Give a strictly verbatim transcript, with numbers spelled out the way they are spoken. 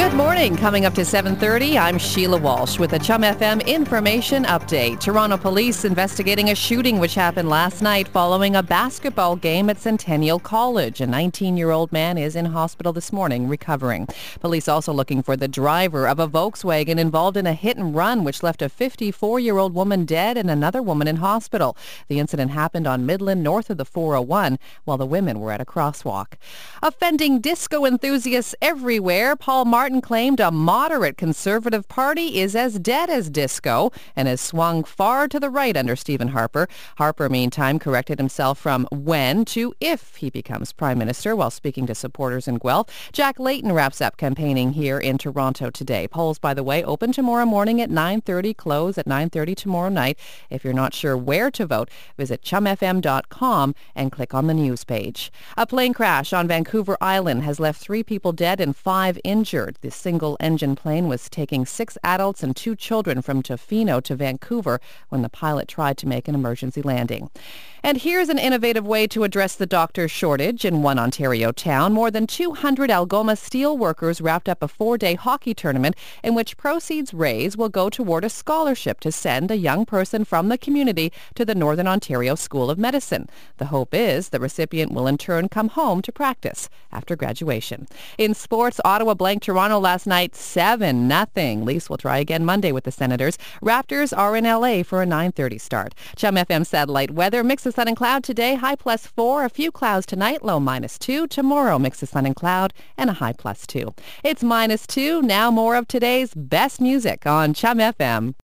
Good morning. Coming up to seven thirty, I'm Sheila Walsh with a Chum F M information update. Toronto police investigating a shooting which happened last night following a basketball game at Centennial College. A nineteen-year-old man is in hospital this morning recovering. Police also looking for the driver of a Volkswagen involved in a hit and run which left a fifty-four-year-old woman dead and another woman in hospital. The incident happened on Midland north of the four oh one while the women were at a crosswalk. Offending disco enthusiasts everywhere, Paul Martin claimed a moderate conservative party is as dead as disco and has swung far to the right under Stephen Harper. Harper, meantime, corrected himself from when to if he becomes prime minister while speaking to supporters in Guelph. Jack Layton wraps up campaigning here in Toronto today. Polls, by the way, open tomorrow morning at nine thirty, close at nine thirty tomorrow night. If you're not sure where to vote, visit chum f m dot com and click on the news page. A plane crash on Vancouver Island has left three people dead and five injured. The single-engine plane was taking six adults and two children from Tofino to Vancouver when the pilot tried to make an emergency landing. And here's an innovative way to address the doctor shortage in one Ontario town. More than two hundred Algoma steel workers wrapped up a four-day hockey tournament in which proceeds raised will go toward a scholarship to send a young person from the community to the Northern Ontario School of Medicine. The hope is the recipient will in turn come home to practice after graduation. In sports, Ottawa blanked Toronto last night seven nothing. Leafs will try again Monday with the Senators. Raptors are in L A for a nine thirty start. Chum F M satellite weather. Mix of sun and cloud today, high plus four. A few clouds tonight, low minus two. Tomorrow, mix of sun and cloud and a high plus two. It's minus two. Now more of today's best music on Chum F M.